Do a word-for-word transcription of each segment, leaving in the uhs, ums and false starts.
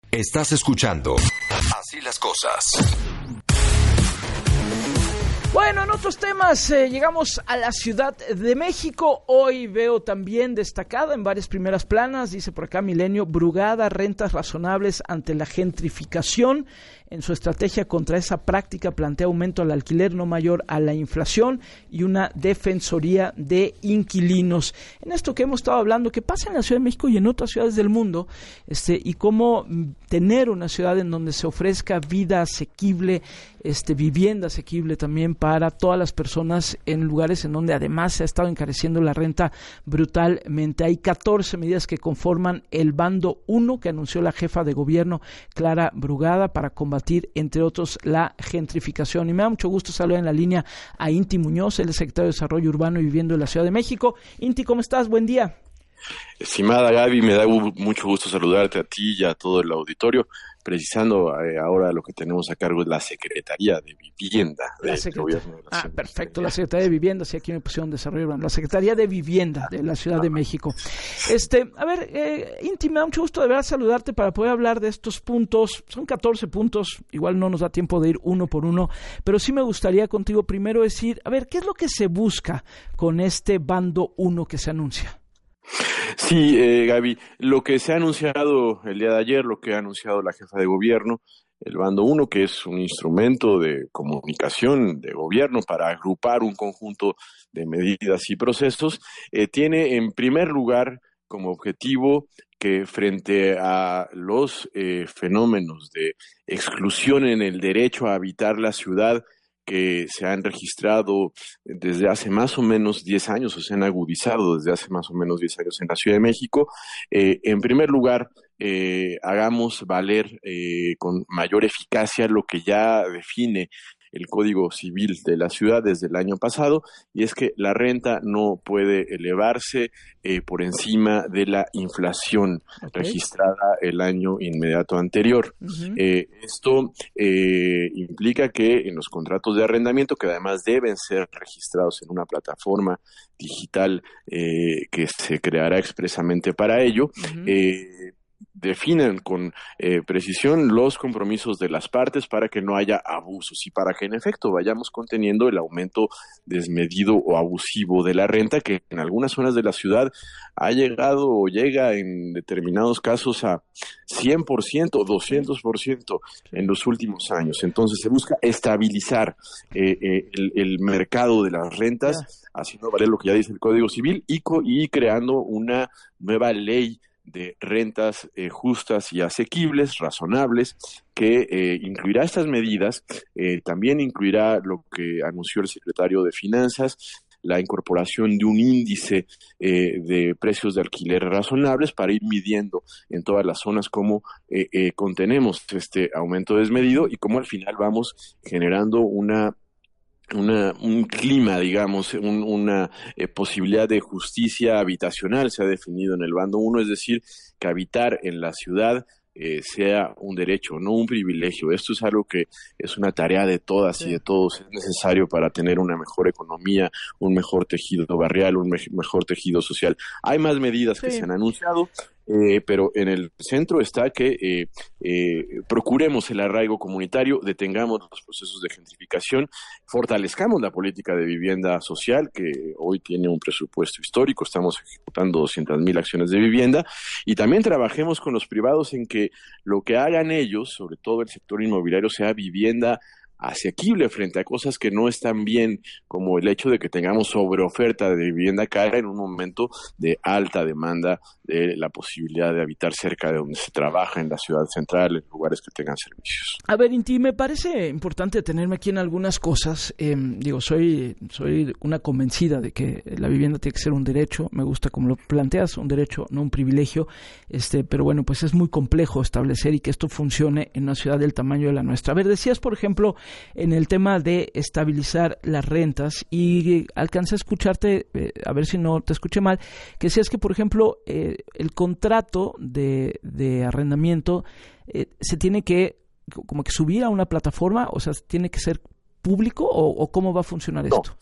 Estás escuchando Así las Cosas. Bueno, en otros temas, eh, llegamos a la Ciudad de México. Hoy veo también destacada en varias primeras planas, dice por acá Milenio, Brugada, rentas razonables ante la gentrificación. En su estrategia contra esa práctica plantea aumento al alquiler no mayor a la inflación y una defensoría de inquilinos. En esto que hemos estado hablando, que pasa en la Ciudad de México y en otras ciudades del mundo, este, y cómo tener una ciudad en donde se ofrezca vida asequible, este, vivienda asequible también para todas las personas en lugares en donde además se ha estado encareciendo la renta brutalmente. Hay catorce medidas que conforman el bando uno que anunció la jefa de gobierno, Clara Brugada, para combatir, entre otros, la gentrificación. Y me da mucho gusto saludar en la línea a Inti Muñoz, el secretario de Desarrollo Urbano y Vivienda de la Ciudad de México. Inti, ¿cómo estás? Buen día. Estimada Gaby, me da mucho gusto saludarte a ti y a todo el auditorio, precisando eh, ahora lo que tenemos a cargo es la Secretaría de Vivienda del Secret... Gobierno de la Ah, Ciudad. perfecto, la Secretaría de Vivienda, sí, aquí me pusieron Desarrollo Urbano, la Secretaría de Vivienda de la Ciudad de México. Este, a ver, eh, Inti, me da mucho gusto de verdad saludarte para poder hablar de estos puntos. Son catorce puntos, igual no nos da tiempo de ir uno por uno, pero sí me gustaría contigo primero decir, a ver, ¿qué es lo que se busca con este bando uno que se anuncia? Sí, eh, Gaby, lo que se ha anunciado el día de ayer, lo que ha anunciado la jefa de gobierno, el bando uno, que es un instrumento de comunicación de gobierno para agrupar un conjunto de medidas y procesos, eh, tiene en primer lugar como objetivo que frente a los eh, fenómenos de exclusión en el derecho a habitar la ciudad, que se han registrado desde hace más o menos diez años, o se han agudizado desde hace más o menos diez años en la Ciudad de México. Eh, en primer lugar, eh, hagamos valer eh, con mayor eficacia lo que ya define el Código Civil de la ciudad desde el año pasado, y es que la renta no puede elevarse eh, por encima de la inflación okay. registrada el año inmediato anterior. Uh-huh. Eh, esto eh, implica que en los contratos de arrendamiento, que además deben ser registrados en una plataforma digital eh, que se creará expresamente para ello, uh-huh. eh, definan con eh, precisión los compromisos de las partes para que no haya abusos y para que en efecto vayamos conteniendo el aumento desmedido o abusivo de la renta, que en algunas zonas de la ciudad ha llegado o llega en determinados casos a cien por ciento, doscientos por ciento en los últimos años. Entonces se busca estabilizar eh, eh, el, el mercado de las rentas, haciendo valer lo que ya dice el Código Civil y, co- y creando una nueva ley de rentas eh, justas y asequibles, razonables, que eh, incluirá estas medidas, eh, también incluirá lo que anunció el secretario de Finanzas, la incorporación de un índice eh, de precios de alquiler razonables para ir midiendo en todas las zonas cómo eh, eh, contenemos este aumento desmedido y cómo al final vamos generando una Una, un clima, digamos, un, una eh, posibilidad de justicia habitacional se ha definido en el bando uno, es decir, que habitar en la ciudad eh, sea un derecho, no un privilegio. Esto es algo que es una tarea de todas sí. y de todos, es necesario para tener una mejor economía, un mejor tejido barrial, un me- mejor tejido social. Hay más medidas sí. que se han anunciado, Eh, pero en el centro está que eh, eh, procuremos el arraigo comunitario, detengamos los procesos de gentrificación, fortalezcamos la política de vivienda social, que hoy tiene un presupuesto histórico, estamos ejecutando doscientas mil acciones de vivienda, y también trabajemos con los privados en que lo que hagan ellos, sobre todo el sector inmobiliario, sea vivienda asequible frente a cosas que no están bien, como el hecho de que tengamos sobreoferta de vivienda cara en un momento de alta demanda de la posibilidad de habitar cerca de donde se trabaja, en la ciudad central, en lugares que tengan servicios. A ver, Inti, me parece importante detenerme aquí en algunas cosas. Eh, digo, soy soy una convencida de que la vivienda tiene que ser un derecho. Me gusta como lo planteas, un derecho, no un privilegio. Este, pero bueno, pues es muy complejo establecer y que esto funcione en una ciudad del tamaño de la nuestra. A ver, decías, por ejemplo, en el tema de estabilizar las rentas y alcancé a escucharte, eh, a ver si no te escuché mal, que decías que, por ejemplo, eh, el contrato de, de arrendamiento eh, se tiene que como que subir a una plataforma, o sea, tiene que ser público o, o cómo va a funcionar no. esto.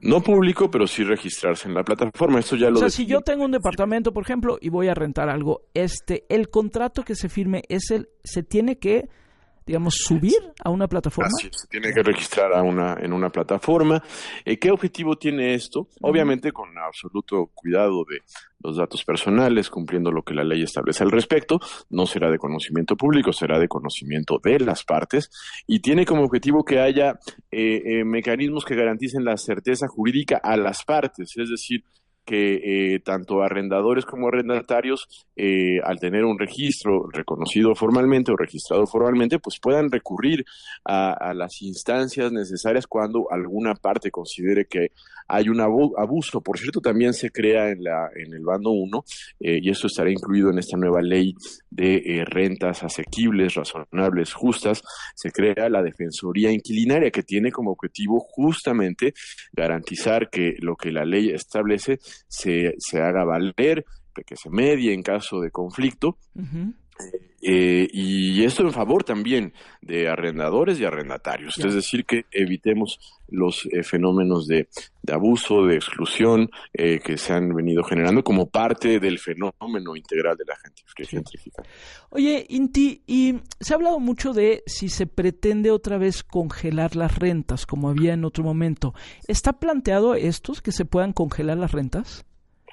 No público, pero sí registrarse en la plataforma. Esto ya lo O sea, define. si yo tengo un departamento, por ejemplo, y voy a rentar algo, este, el contrato que se firme es el, se tiene que, digamos, subir a una plataforma. Así es, se tiene que registrar a una, en una plataforma. Eh, ¿Qué objetivo tiene esto? Obviamente con absoluto cuidado de los datos personales, cumpliendo lo que la ley establece al respecto. No será de conocimiento público, será de conocimiento de las partes, y tiene como objetivo que haya eh, eh, mecanismos que garanticen la certeza jurídica a las partes, es decir, que eh, tanto arrendadores como arrendatarios, eh, al tener un registro reconocido formalmente o registrado formalmente, pues puedan recurrir a, a las instancias necesarias cuando alguna parte considere que hay un abuso. Por cierto, también se crea en la en el bando uno, eh, y eso estará incluido en esta nueva ley de eh, rentas asequibles, razonables, justas. Se crea la Defensoría Inquilinaria, que tiene como objetivo justamente garantizar que lo que la ley establece se, se haga valer, que se medie en caso de conflicto. Uh-huh. Eh, y esto en favor también de arrendadores y arrendatarios, yeah. Es decir, que evitemos los eh, fenómenos de, de abuso, de exclusión eh, que se han venido generando como parte del fenómeno integral de la gentrificación. Oye, Inti, y se ha hablado mucho de si se pretende otra vez congelar las rentas, como había en otro momento. ¿Está planteado estos que se puedan congelar las rentas?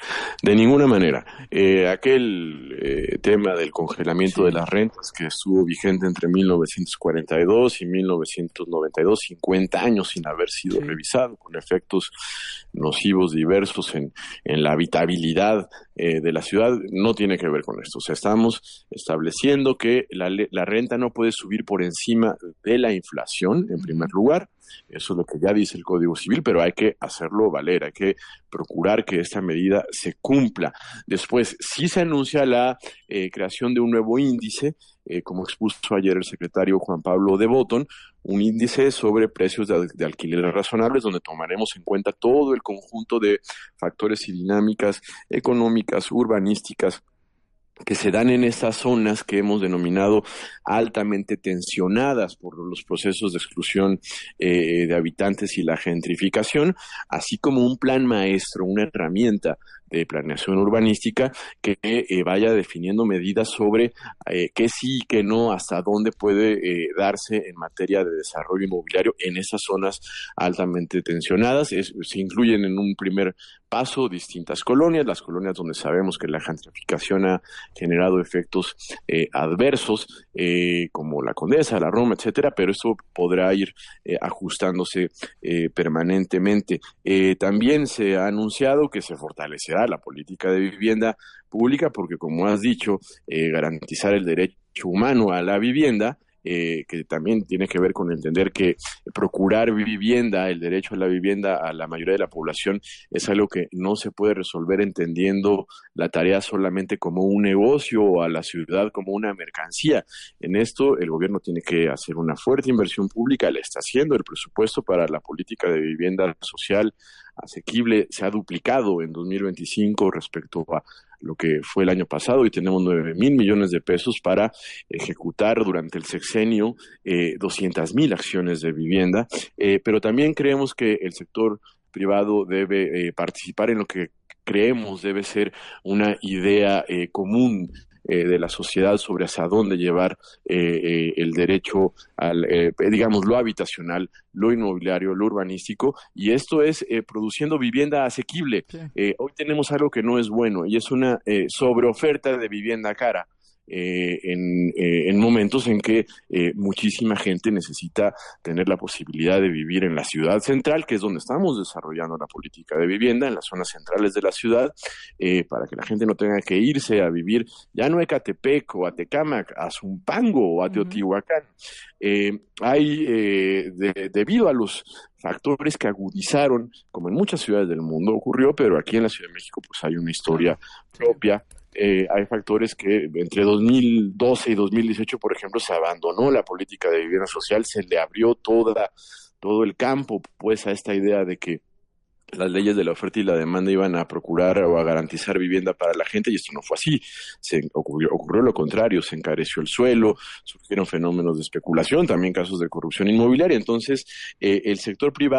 De ninguna manera. Eh, aquel eh, tema del congelamiento sí. de las rentas que estuvo vigente entre mil novecientos cuarenta y dos y mil novecientos noventa y dos, cincuenta años sin haber sido sí. revisado, con efectos nocivos diversos en, en la habitabilidad eh, de la ciudad, no tiene que ver con esto. O sea, estamos estableciendo que la, la renta no puede subir por encima de la inflación, en primer lugar. Eso es lo que ya dice el Código Civil, pero hay que hacerlo valer, hay que procurar que esta medida se cumpla. Después, sí se anuncia la eh, creación de un nuevo índice, eh, como expuso ayer el secretario Juan Pablo de Botton, un índice sobre precios de, de alquileres razonables, donde tomaremos en cuenta todo el conjunto de factores y dinámicas económicas, urbanísticas, que se dan en estas zonas que hemos denominado altamente tensionadas por los procesos de exclusión eh, de habitantes y la gentrificación, así como un plan maestro, una herramienta de planeación urbanística que eh, vaya definiendo medidas sobre eh, qué sí y qué no, hasta dónde puede eh, darse en materia de desarrollo inmobiliario en esas zonas altamente tensionadas. Es, se incluyen en un primer paso distintas colonias, las colonias donde sabemos que la gentrificación ha generado efectos eh, adversos, eh, como la Condesa, la Roma, etcétera, pero eso podrá ir eh, ajustándose eh, permanentemente. Eh, también se ha anunciado que se fortalecerá la política de vivienda pública, porque como has dicho, eh, garantizar el derecho humano a la vivienda, eh, que también tiene que ver con entender que procurar vivienda, el derecho a la vivienda a la mayoría de la población, es algo que no se puede resolver entendiendo la tarea solamente como un negocio o a la ciudad como una mercancía. En esto el gobierno tiene que hacer una fuerte inversión pública, le está haciendo. El presupuesto para la política de vivienda social asequible se ha duplicado en dos mil veinticinco respecto a lo que fue el año pasado, y tenemos nueve mil millones de pesos para ejecutar durante el sexenio eh, doscientas mil acciones de vivienda, eh, pero también creemos que el sector privado debe eh, participar en lo que creemos debe ser una idea eh, común Eh, de la sociedad sobre hacia dónde llevar eh, eh, el derecho al, eh, digamos, lo habitacional, lo inmobiliario, lo urbanístico, y esto es eh, produciendo vivienda asequible. Sí. Eh, hoy tenemos algo que no es bueno, y es una eh, sobreoferta de vivienda cara. Eh, en, eh, en momentos en que eh, muchísima gente necesita tener la posibilidad de vivir en la ciudad central, que es donde estamos desarrollando la política de vivienda, en las zonas centrales de la ciudad, eh, para que la gente no tenga que irse a vivir ya no a Ecatepec o a Tecámac, a Zumpango o a Teotihuacán. Eh, hay, eh, de, debido a los factores que agudizaron, como en muchas ciudades del mundo ocurrió, pero aquí en la Ciudad de México pues hay una historia propia. Eh, hay factores que entre dos mil doce y dos mil dieciocho, por ejemplo, se abandonó la política de vivienda social, se le abrió toda, todo el campo pues a esta idea de que las leyes de la oferta y la demanda iban a procurar o a garantizar vivienda para la gente, y esto no fue así. Se ocurrió, ocurrió lo contrario, se encareció el suelo, surgieron fenómenos de especulación, también casos de corrupción inmobiliaria. Entonces, eh, el sector privado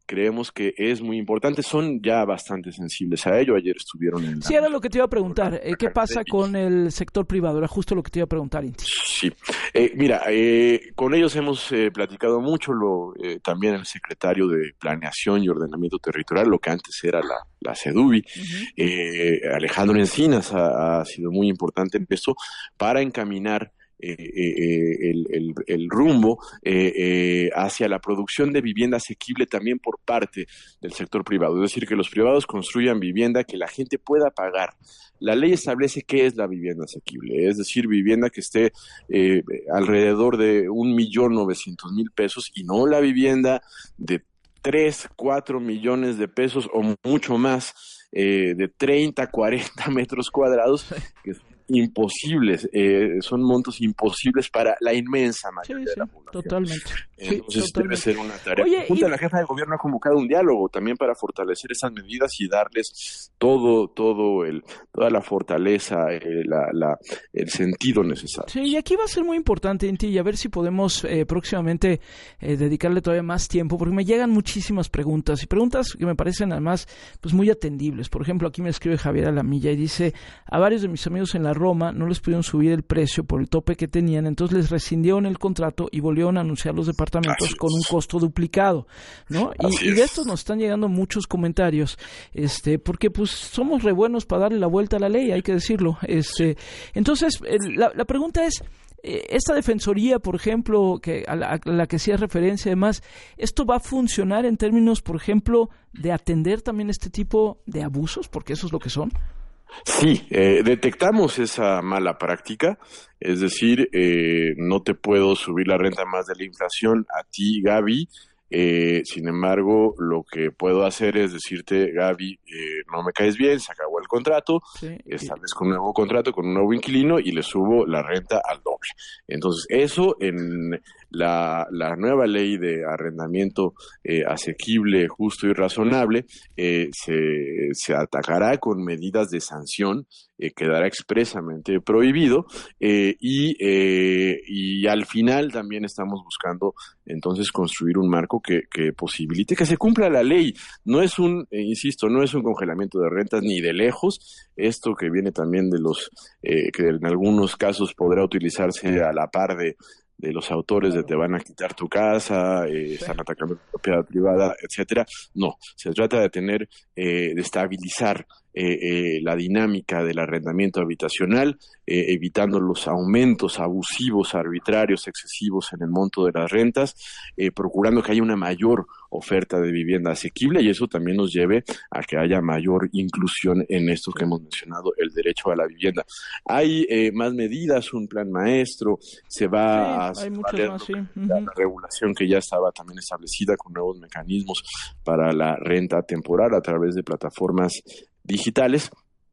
creemos que es muy importante. Son ya bastante sensibles a ello. Ayer estuvieron en... Sí, era lo que te iba a preguntar. Eh, ¿Qué pasa con el sector privado? Era justo lo que te iba a preguntar, Inti. Sí. Eh, mira, eh, con ellos hemos eh, platicado mucho, lo, eh, también el secretario de Planeación y Ordenamiento Territorial, lo que antes era la, la SEDUBI, uh-huh. eh, Alejandro Encinas ha, ha sido muy importante en esto para encaminar Eh, eh, el, el, el rumbo eh, eh, hacia la producción de vivienda asequible también por parte del sector privado, es decir, que los privados construyan vivienda que la gente pueda pagar. La ley establece qué es la vivienda asequible, es decir, vivienda que esté eh, alrededor de un millón novecientos mil pesos y no la vivienda de tres, cuatro millones de pesos o mucho más, eh, de treinta, cuarenta metros cuadrados, que es imposibles, eh, son montos imposibles para la inmensa mayoría sí, sí, de la población. Totalmente. Entonces sí, totalmente. debe ser una tarea Oye, conjunta. y... La jefa de gobierno ha convocado un diálogo también para fortalecer esas medidas y darles todo, todo el, toda la fortaleza, eh, la, la, el sentido necesario. Sí, y aquí va a ser muy importante, Inti, y a ver si podemos eh, próximamente eh, dedicarle todavía más tiempo, porque me llegan muchísimas preguntas, y preguntas que me parecen además pues muy atendibles. Por ejemplo, aquí me escribe Javier Alamilla y dice: a varios de mis amigos en la Roma no les pudieron subir el precio por el tope que tenían, entonces les rescindieron el contrato y volvieron a anunciar los departamentos con un costo duplicado, ¿no? Y, y de estos nos están llegando muchos comentarios, este, porque pues somos re buenos para darle la vuelta a la ley, hay que decirlo. Este, entonces, el, la, la pregunta es, esta defensoría, por ejemplo, que a la, a la que hacías referencia, además, ¿esto va a funcionar en términos, por ejemplo, de atender también este tipo de abusos? Porque eso es lo que son. Sí, eh, detectamos esa mala práctica, es decir, eh, no te puedo subir la renta más de la inflación a ti, Gaby. Eh, sin embargo, lo que puedo hacer es decirte: Gaby, eh, no me caes bien, se acabó el contrato, sí, establezco un nuevo contrato con un nuevo inquilino y le subo la renta al doble. Entonces, eso en la, la nueva ley de arrendamiento eh, asequible, justo y razonable, eh, se, se atacará con medidas de sanción, eh, quedará expresamente prohibido, eh, y, eh, y al final también estamos buscando entonces construir un marco que, que posibilite que se cumpla la ley. No es un, eh, insisto, no es un congelamiento de rentas ni de lejos. Esto que viene también de los, eh, que en algunos casos podrá utilizarse a la par de de los autores de te van a quitar tu casa, eh, están atacando tu propiedad privada, etcétera. No, se trata de tener, eh, de estabilizar eh, eh, la dinámica del arrendamiento habitacional, eh, evitando los aumentos abusivos, arbitrarios, excesivos en el monto de las rentas, eh, procurando que haya una mayor oferta de vivienda asequible, y eso también nos lleve a que haya mayor inclusión en esto que hemos mencionado, el derecho a la vivienda. Hay eh, más medidas, un plan maestro, se va sí, a hay muchas más, sí. Uh-huh. la, la regulación que ya estaba también establecida con nuevos mecanismos para la renta temporal a través de plataformas digitales.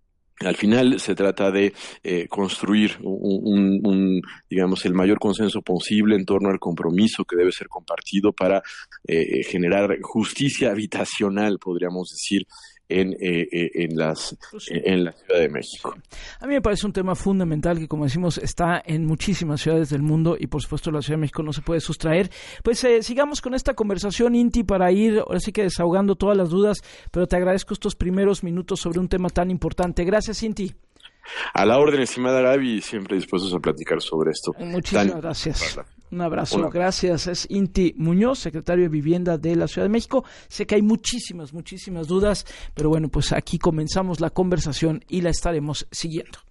Al final se trata de eh, construir un, un, un, digamos, el mayor consenso posible en torno al compromiso que debe ser compartido para eh, generar justicia habitacional, podríamos decir, en, eh, eh, en, las, pues sí. en la Ciudad de México. A mí me parece un tema fundamental que, como decimos, está en muchísimas ciudades del mundo y, por supuesto, la Ciudad de México no se puede sustraer. Pues eh, sigamos con esta conversación, Inti, para ir, ahora sí que desahogando todas las dudas, pero te agradezco estos primeros minutos sobre un tema tan importante. Gracias, Inti. A la orden, estimada Gaby, siempre dispuestos a platicar sobre esto. Muchísimas tan... gracias. Un abrazo. Una... Gracias. Es Inti Muñoz, secretario de Vivienda de la Ciudad de México. Sé que hay muchísimas, muchísimas dudas, pero bueno, pues aquí comenzamos la conversación y la estaremos siguiendo.